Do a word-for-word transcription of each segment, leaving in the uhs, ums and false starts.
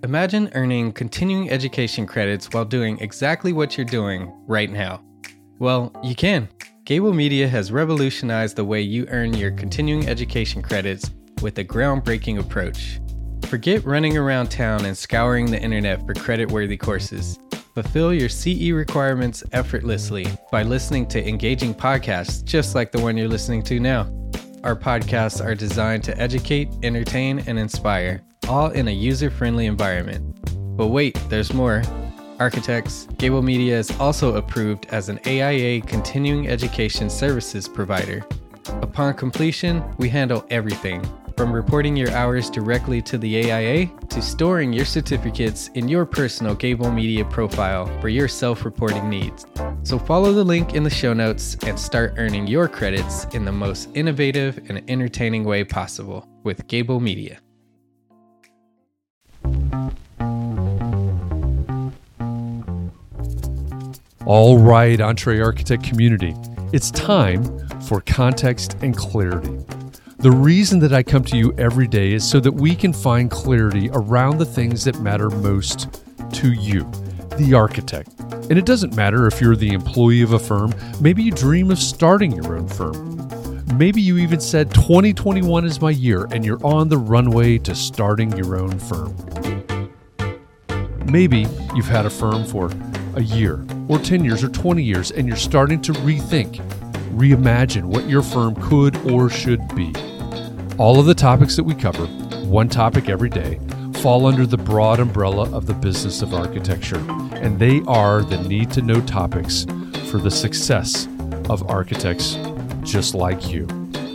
Imagine earning continuing education credits while doing exactly what you're doing right now. Well, you can. Gable Media has revolutionized the way you earn your continuing education credits with a groundbreaking approach. Forget running around town and scouring the internet for credit-worthy courses. Fulfill your C E requirements effortlessly by listening to engaging podcasts just like the one you're listening to now. Our podcasts are designed to educate, entertain, and inspire, all in a user-friendly environment. But wait, there's more. Architects, Gable Media is also approved as an A I A continuing education services provider. Upon completion, we handle everything, from reporting your hours directly to the A I A to storing your certificates in your personal Gable Media profile for your self-reporting needs. So follow the link in the show notes and start earning your credits in the most innovative and entertaining way possible with Gable Media. All right, EntreArchitect community, it's time for context and clarity. The reason that I come to you every day is so that we can find clarity around the things that matter most to you, the architect. And it doesn't matter if you're the employee of a firm, maybe you dream of starting your own firm. Maybe you even said twenty twenty-one is my year and you're on the runway to starting your own firm. Maybe you've had a firm for a year or ten years or twenty years and you're starting to rethink, reimagine what your firm could or should be. All of the topics that we cover, one topic every day, fall under the broad umbrella of the business of architecture, and they are the need-to-know topics for the success of architects just like you.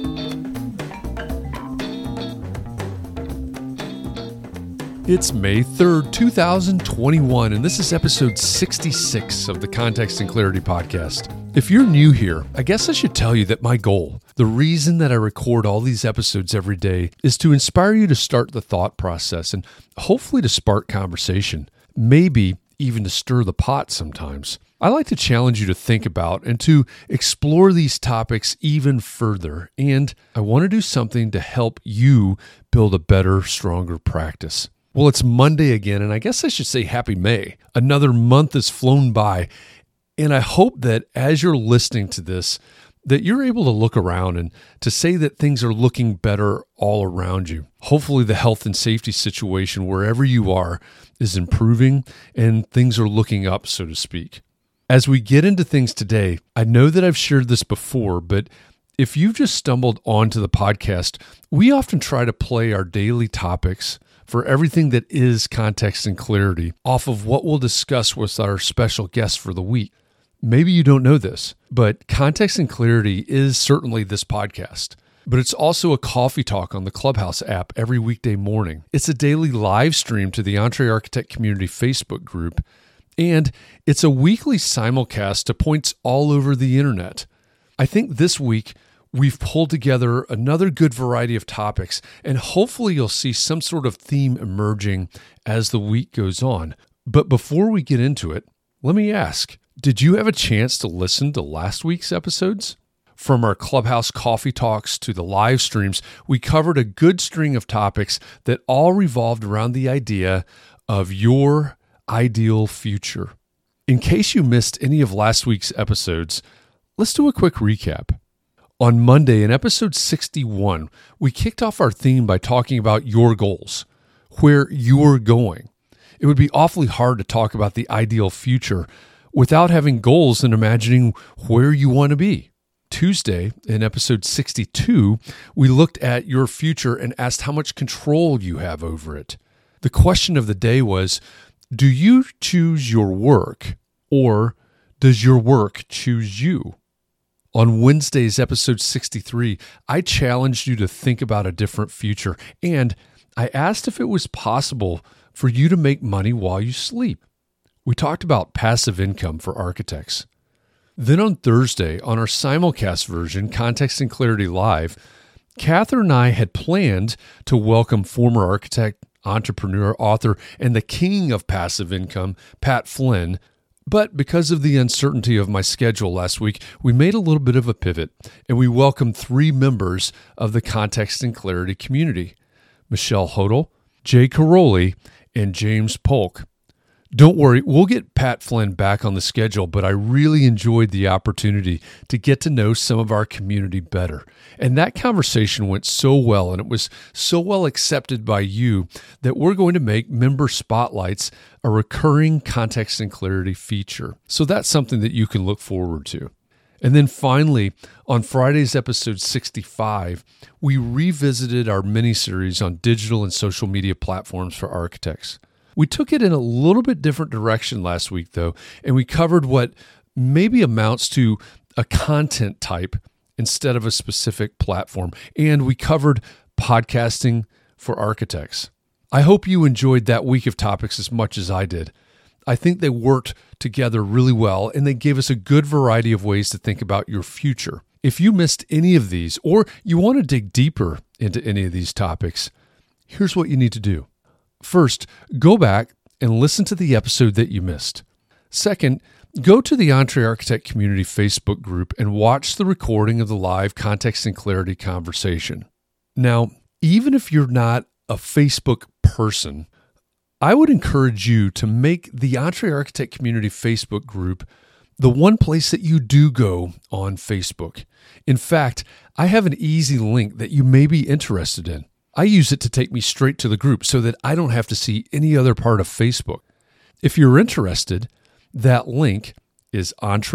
It's May third, two thousand twenty-one, and this is episode sixty-six of the Context and Clarity podcast. If you're new here, I guess I should tell you that my goal, the reason that I record all these episodes every day, is to inspire you to start the thought process and hopefully to spark conversation, maybe even to stir the pot sometimes. I like to challenge you to think about and to explore these topics even further, and I want to do something to help you build a better, stronger practice. Well, it's Monday again, and I guess I should say happy May. Another month has flown by, and I hope that as you're listening to this, that you're able to look around and to say that things are looking better all around you. Hopefully the health and safety situation wherever you are is improving and things are looking up, so to speak. As we get into things today, I know that I've shared this before, but if you've just stumbled onto the podcast, we often try to play our daily topics for everything that is context and clarity off of what we'll discuss with our special guest for the week. Maybe you don't know this, but Context and Clarity is certainly this podcast, but it's also a coffee talk on the Clubhouse app every weekday morning. It's a daily live stream to the EntreArchitect Community Facebook group, and it's a weekly simulcast to points all over the internet. I think this week, we've pulled together another good variety of topics, and hopefully you'll see some sort of theme emerging as the week goes on. But before we get into it, let me ask, did you have a chance to listen to last week's episodes? From our Clubhouse coffee talks to the live streams, we covered a good string of topics that all revolved around the idea of your ideal future. In case you missed any of last week's episodes, let's do a quick recap. On Monday, in episode sixty-one, we kicked off our theme by talking about your goals, where you're going. It would be awfully hard to talk about the ideal future without having goals and imagining where you want to be. Tuesday, in episode sixty-two, we looked at your future and asked how much control you have over it. The question of the day was, do you choose your work, or does your work choose you? On Wednesday's episode sixty-three, I challenged you to think about a different future, and I asked if it was possible for you to make money while you sleep. We talked about passive income for architects. Then on Thursday, on our simulcast version, Context and Clarity Live, Catherine and I had planned to welcome former architect, entrepreneur, author, and the king of passive income, Pat Flynn. But because of the uncertainty of my schedule last week, we made a little bit of a pivot, and we welcomed three members of the Context and Clarity community, Michelle Hodel, Jay Caroli, and James Polk. Don't worry, we'll get Pat Flynn back on the schedule, but I really enjoyed the opportunity to get to know some of our community better. And that conversation went so well, and it was so well accepted by you that we're going to make Member Spotlights a recurring Context and Clarity feature. So that's something that you can look forward to. And then finally, on Friday's episode sixty-five, we revisited our mini-series on digital and social media platforms for architects. We took it in a little bit different direction last week, though, and we covered what maybe amounts to a content type instead of a specific platform. And we covered podcasting for architects. I hope you enjoyed that week of topics as much as I did. I think they worked together really well, and they gave us a good variety of ways to think about your future. If you missed any of these, or you want to dig deeper into any of these topics, here's what you need to do. First, go back and listen to the episode that you missed. Second, go to the EntreArchitect Community Facebook group and watch the recording of the live Context and Clarity conversation. Now, even if you're not a Facebook person, I would encourage you to make the EntreArchitect Community Facebook group the one place that you do go on Facebook. In fact, I have an easy link that you may be interested in. I use it to take me straight to the group so that I don't have to see any other part of Facebook. If you're interested, that link is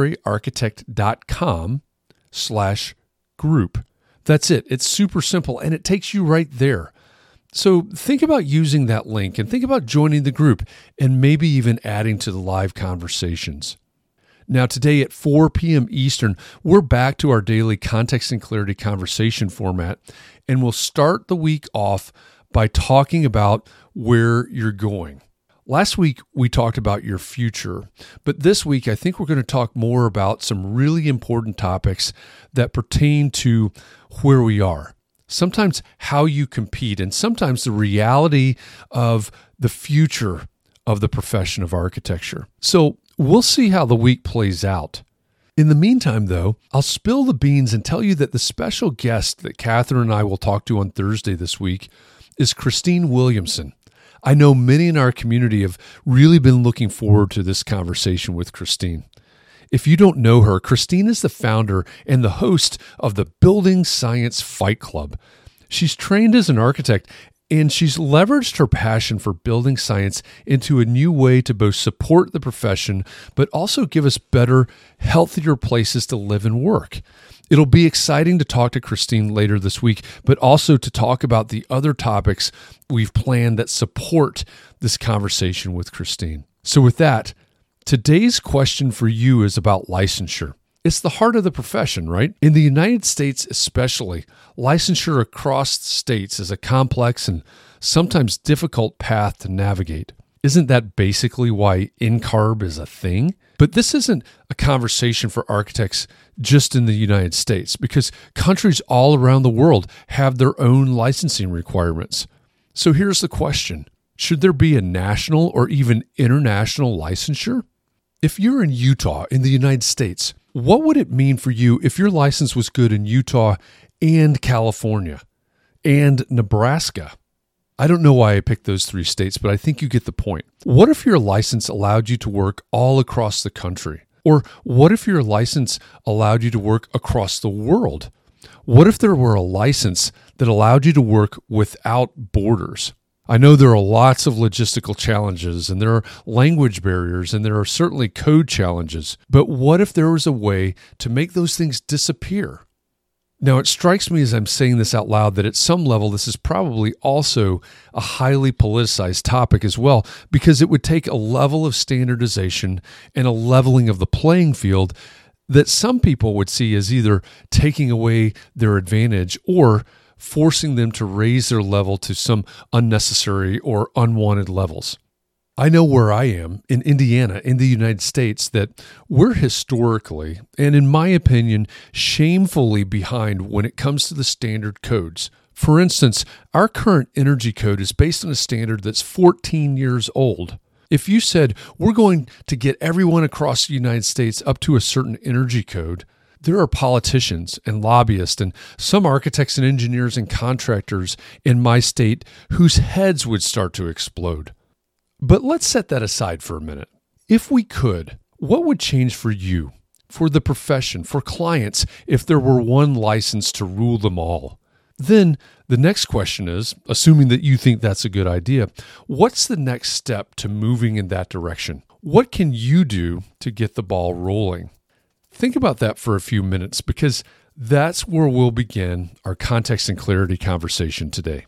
entrearchitect.com slash group. That's it. It's super simple, and it takes you right there. So think about using that link and think about joining the group and maybe even adding to the live conversations. Now, today at four p.m. Eastern, we're back to our daily Context and Clarity conversation format, and we'll start the week off by talking about where you're going. Last week, we talked about your future, but this week, I think we're going to talk more about some really important topics that pertain to where we are. Sometimes how you compete, and sometimes the reality of the future of the profession of architecture. So we'll see how the week plays out. In the meantime, though, I'll spill the beans and tell you that the special guest that Catherine and I will talk to on Thursday this week is Christine Williamson. I know many in our community have really been looking forward to this conversation with Christine. If you don't know her, Christine is the founder and the host of the Building Science Fight Club. She's trained as an architect, and she's leveraged her passion for building science into a new way to both support the profession, but also give us better, healthier places to live and work. It'll be exciting to talk to Christine later this week, but also to talk about the other topics we've planned that support this conversation with Christine. So with that, today's question for you is about licensure. It's the heart of the profession, right? In the United States especially, licensure across states is a complex and sometimes difficult path to navigate. Isn't that basically why N C A R B is a thing? But this isn't a conversation for architects just in the United States, because countries all around the world have their own licensing requirements. So here's the question. Should there be a national or even international licensure? If you're in Utah in the United States, what would it mean for you if your license was good in Utah and California and Nebraska? I don't know why I picked those three states, but I think you get the point. What if your license allowed you to work all across the country? Or what if your license allowed you to work across the world? What if there were a license that allowed you to work without borders? I know there are lots of logistical challenges, and there are language barriers, and there are certainly code challenges. But what if there was a way to make those things disappear? Now, it strikes me as I'm saying this out loud that at some level this is probably also a highly politicized topic as well, because it would take a level of standardization and a leveling of the playing field that some people would see as either taking away their advantage or forcing them to raise their level to some unnecessary or unwanted levels. I know where I am in Indiana, in the United States, that we're historically, and in my opinion, shamefully behind when it comes to the standard codes. For instance, our current energy code is based on a standard that's fourteen years old. If you said we're going to get everyone across the United States up to a certain energy code, there are politicians and lobbyists and some architects and engineers and contractors in my state whose heads would start to explode. But let's set that aside for a minute. If we could, what would change for you, for the profession, for clients, if there were one license to rule them all? Then the next question is, assuming that you think that's a good idea, what's the next step to moving in that direction? What can you do to get the ball rolling? Think about that for a few minutes, because that's where we'll begin our Context and Clarity conversation today.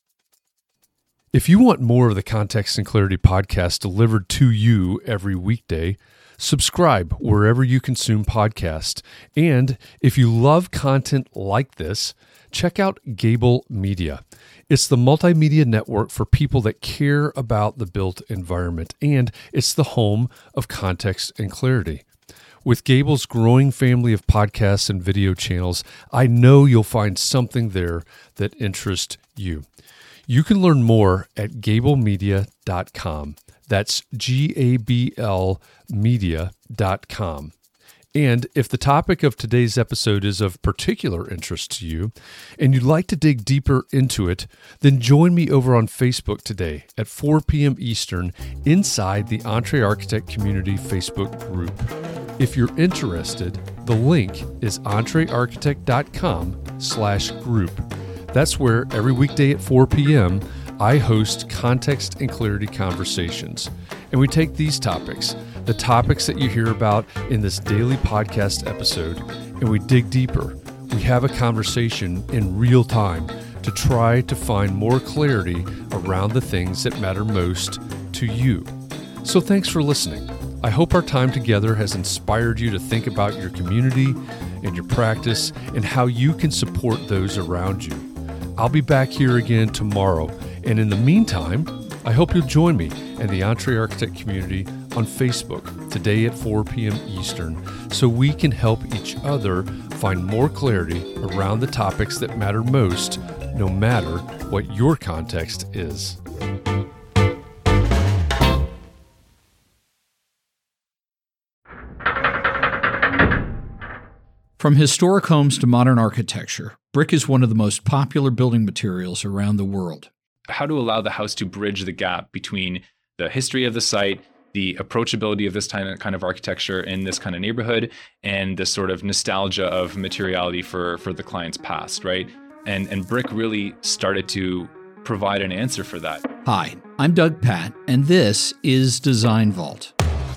If you want more of the Context and Clarity podcast delivered to you every weekday, subscribe wherever you consume podcasts. And if you love content like this, check out Gable Media. It's the multimedia network for people that care about the built environment, and it's the home of Context and Clarity. With Gable's growing family of podcasts and video channels, I know you'll find something there that interests you. You can learn more at gable media dot com. That's G A B L media dot com. And if the topic of today's episode is of particular interest to you and you'd like to dig deeper into it, then join me over on Facebook today at four p.m. Eastern inside the EntreArchitect Community Facebook group. If you're interested, the link is entrearchitect.com slash group. That's where every weekday at four p.m. I host Context and Clarity conversations. And we take these topics, the topics that you hear about in this daily podcast episode, and we dig deeper. We have a conversation in real time to try to find more clarity around the things that matter most to you. So thanks for listening. I hope our time together has inspired you to think about your community and your practice and how you can support those around you. I'll be back here again tomorrow. And in the meantime, I hope you'll join me and the EntreArchitect community on Facebook today at four p.m. Eastern so we can help each other find more clarity around the topics that matter most, no matter what your context is. From historic homes to modern architecture, brick is one of the most popular building materials around the world. How to allow the house to bridge the gap between the history of the site, the approachability of this kind of architecture in this kind of neighborhood, and the sort of nostalgia of materiality for, for the client's past, right? And, and brick really started to provide an answer for that. Hi, I'm Doug Patt, and this is Design Vault.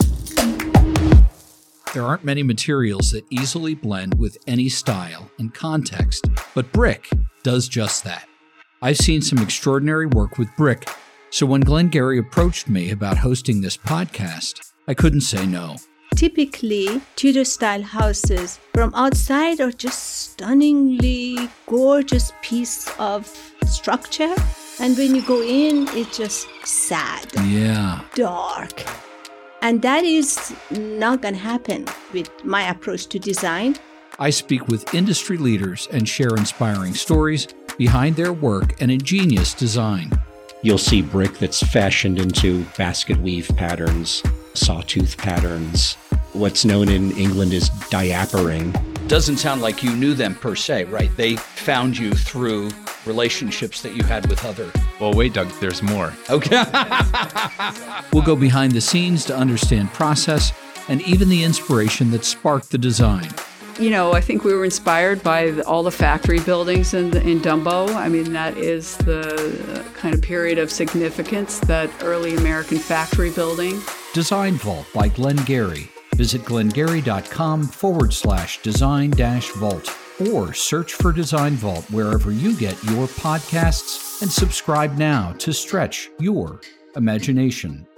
There aren't many materials that easily blend with any style and context, but brick does just that. I've seen some extraordinary work with brick, so when Glenn Gary approached me about hosting this podcast, I couldn't say no. Typically, Tudor-style houses from outside are just stunningly gorgeous piece of structure, and when you go in, it's just sad, yeah, dark. And that is not going to happen with my approach to design. I speak with industry leaders and share inspiring stories behind their work and ingenious design. You'll see brick that's fashioned into basket weave patterns, sawtooth patterns, what's known in England as diapering. Doesn't sound like you knew them per se, right? They found you through relationships that you had with other... Well, wait, Doug, there's more. Okay. We'll go behind the scenes to understand process and even the inspiration that sparked the design. You know, I think we were inspired by the, all the factory buildings in, in Dumbo. I mean, that is the kind of period of significance, that early American factory building. Design Vault by Glenn Gary. Visit glengary.com forward slash design dash vault or search for Design Vault wherever you get your podcasts and subscribe now to stretch your imagination.